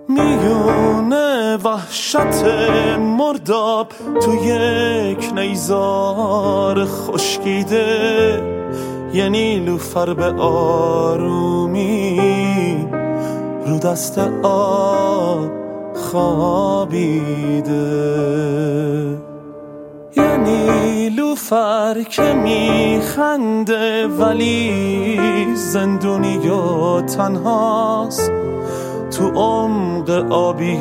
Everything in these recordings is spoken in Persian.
میونه وحشت مرداب تو یک نیزار خشکیده، یه نیلوفر به آرومی رو دست آب خوابیده. یه نیلوفر که میخنده ولی زندونی و تنهاست، تو عمق آبی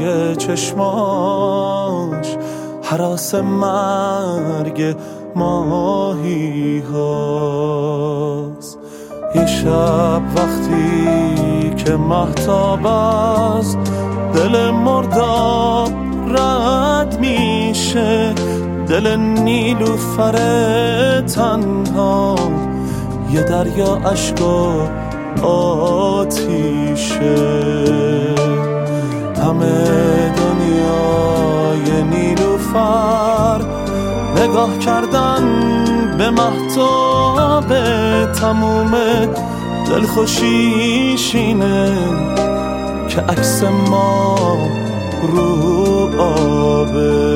چشماش هراس مرگ ماهی هاست. یه شب وقتی که مهتاب از دل مرداب رد میشه، دل نیلوفر تنها یه دریا اشک و آتیشه. همه دنیای نیلوفر نگاه کردن به مهتاب، تموم دلخوشیش اینه که عکس ما رو آبه.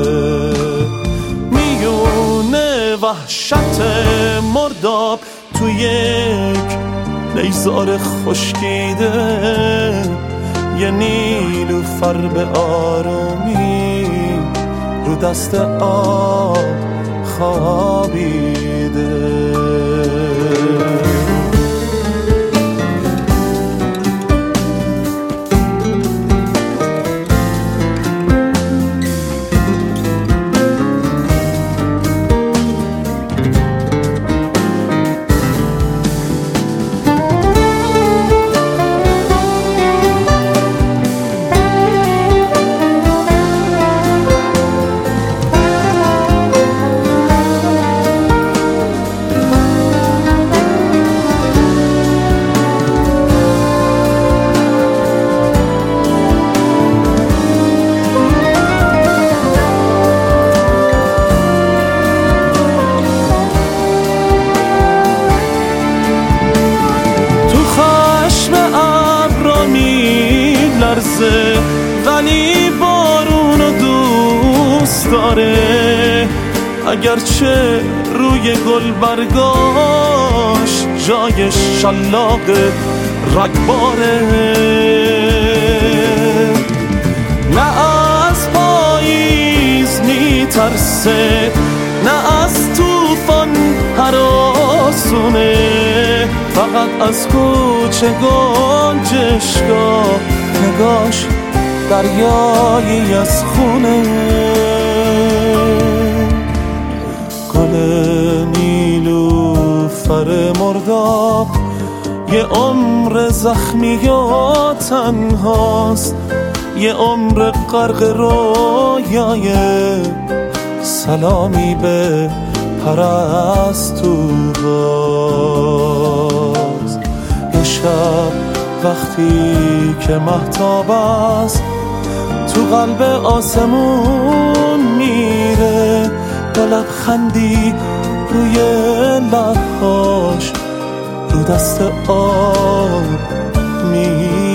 میونه وحشت مرداب تو یک نیزار خشکیده، یه نیلوفر به آرومی رو دست آب خوابیده. ولی بارونو دوست داره، اگرچه روی گل برگاش جای شلاق رگباره. نه از پاییز میترسه، نه از طوفان هراسونه، فقط از کوچه گنجشگاه نگاش دریایی از خونه. گل نیلوفر مرداب یه عمر زخمی و تنهاست، یه عمر غرق رویای سلامی به پرستوهاست. یه شب وقتی که مهتاب است تو قلب آسمون میره، با لبخندی روی لبهاش رو دست آب میره.